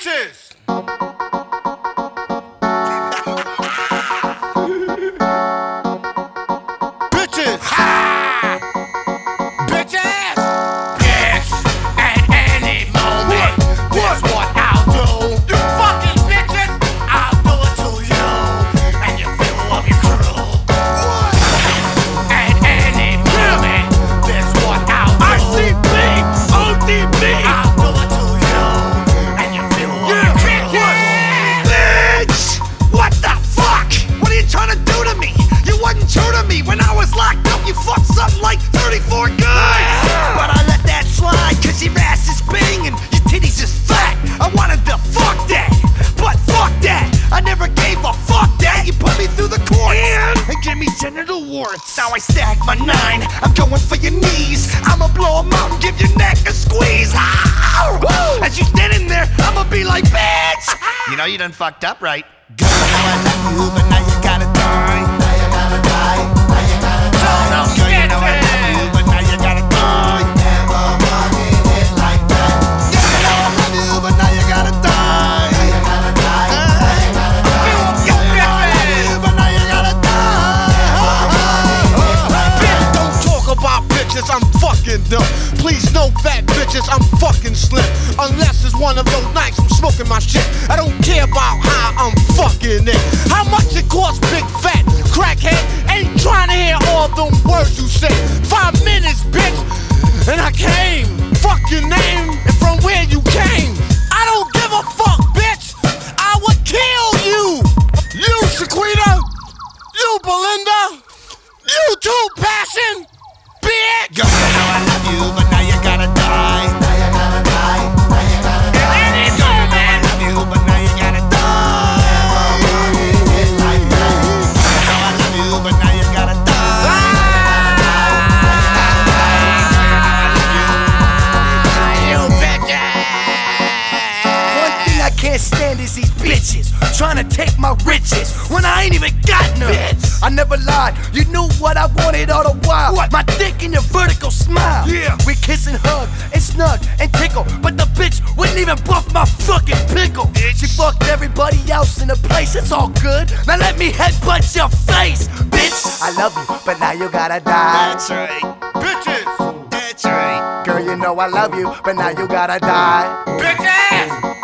Bitches! Bitches! Ha! Bitches! Bitch! At any moment, that's what I'll do. You fucking bitches! I'll do it to you and you feel of your crew. What? At any moment, that's what I'll do. ICP! ODB! I'll do it to you and you feel of your crew. Bitch! What the fuck? What are you trying to do to me? You wasn't true to me when I was locked up. You fucked something like 34 guys. But I let that slide cause your ass is big and your titties is fat. I wanted to fuck that, but fuck that. I never gave a fuck that. You put me through the courts and give me genital warts. Now I stack my 9, I'm going for your knees. I'ma blow 'em out and give your neck a squeeze. Ow! As you standing there, I'ma be like, bitch! You know you done fucked up, right? Girl, I love you, but now you gotta die. Now you gotta die. Now you gotta die. No, girl, you know I love you, but now you gotta die. Never wanted it like that. Girl, you know I love you, but now you gotta die. Now you gotta die. Now you gotta die. Girl, you know I love you, but now you gotta die. Don't talk about bitches, I'm fucking them. Please no fat bitches, I'm fucking slim. Unless it's one of those nights I'm smoking my shit. I don't care about how I'm fucking it. How much it costs, big fat crackhead? Ain't trying to hear all them words you say. 5 minutes, bitch, and I came. Fuck your name and from where you came. I don't give a fuck, bitch. I would kill you. You, Shaquita. You, Belinda. You too, Passion. Bitch. Girl, you know I love you, but now you gotta die. Now you gotta die. Now you gotta die. And it's Girl, you know I love you, but now you gotta die. Like that. You know I love you, but now you gotta die. You bitches. One thing I can't stand is these bitches trying to take my riches when I ain't even got none. I never lied, you knew what I wanted all the while. What? My dick and your vertical smile. Yeah. We kiss and hug and snug and tickle, but the bitch wouldn't even buff my fucking pickle. She fucked everybody else in the place, it's all good. Now let me headbutt your face, bitch. I love you, but now you gotta die. That's right. Bitches. That's right. Girl, you know I love you, but now you gotta die. Bitches.